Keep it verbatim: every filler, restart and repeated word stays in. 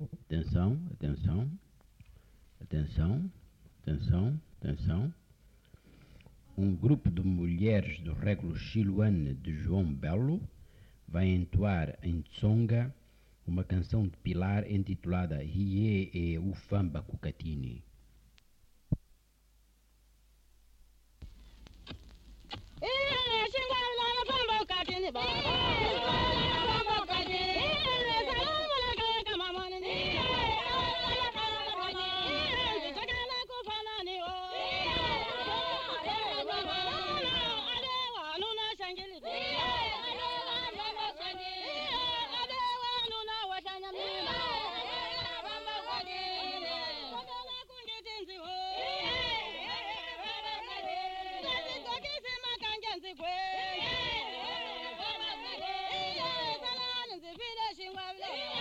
Atenção, atenção, atenção, atenção, atenção. Um grupo de mulheres do régulo Xiluane de João Belo vai entoar em Tsonga uma canção de Pilar intitulada Hiye e Ufamba Kukatini. Well,